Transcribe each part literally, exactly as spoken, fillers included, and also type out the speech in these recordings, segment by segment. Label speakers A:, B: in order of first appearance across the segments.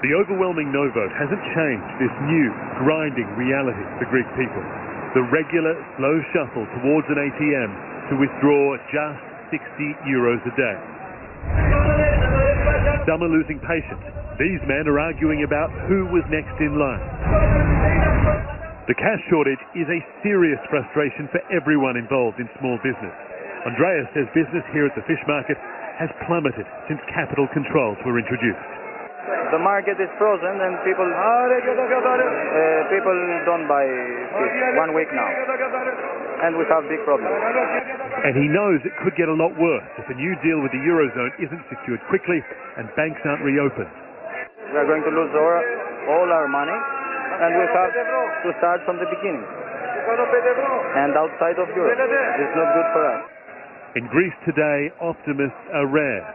A: The overwhelming no vote hasn't changed this new, grinding reality for Greek people. The regular, slow shuffle towards an A T M to withdraw just sixty euros a day. Some are losing patience. These men are arguing about who was next in line. The cash shortage is a serious frustration for everyone involved in small business. Andreas says business here at the fish market has plummeted since capital controls were introduced.
B: The market is frozen and people uh, people don't buy fish one week now. And we have big problems.
A: And he knows it could get a lot worse if a new deal with the Eurozone isn't secured quickly and banks aren't reopened.
B: We are going to lose our, all our money and we have to start from the beginning. And outside of Europe. It's not good for us.
A: In Greece today, optimists are rare.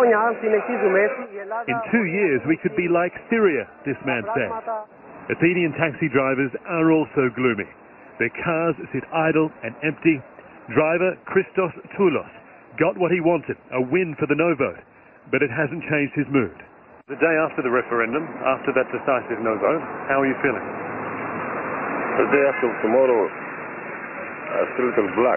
A: In two years, we could be like Syria, this man says. Athenian taxi drivers are also gloomy. Their cars sit idle and empty. Driver Christos Toulos got what he wanted, a win for the no vote, but it hasn't changed his mood. The day after the referendum, after that decisive no vote, how are you feeling?
C: The day after tomorrow, I feel a little black.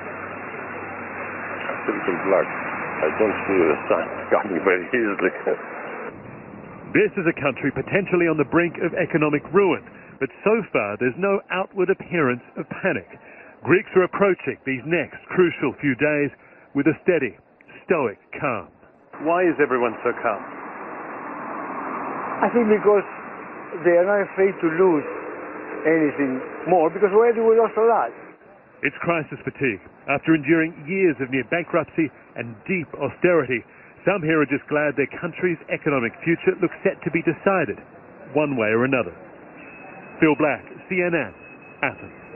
C: I feel a little black. I don't see the sun coming very easily.
A: This is a country potentially on the brink of economic ruin, but so far there's no outward appearance of panic. Greeks are approaching these next crucial few days with a steady, stoic calm. Why is everyone so calm?
D: I think because they are not afraid to lose anything more, because already we lost a lot.
A: It's crisis fatigue. After enduring years of near bankruptcy and deep austerity, some here are just glad their country's economic future looks set to be decided, one way or another. Phil Black, C N N, Athens.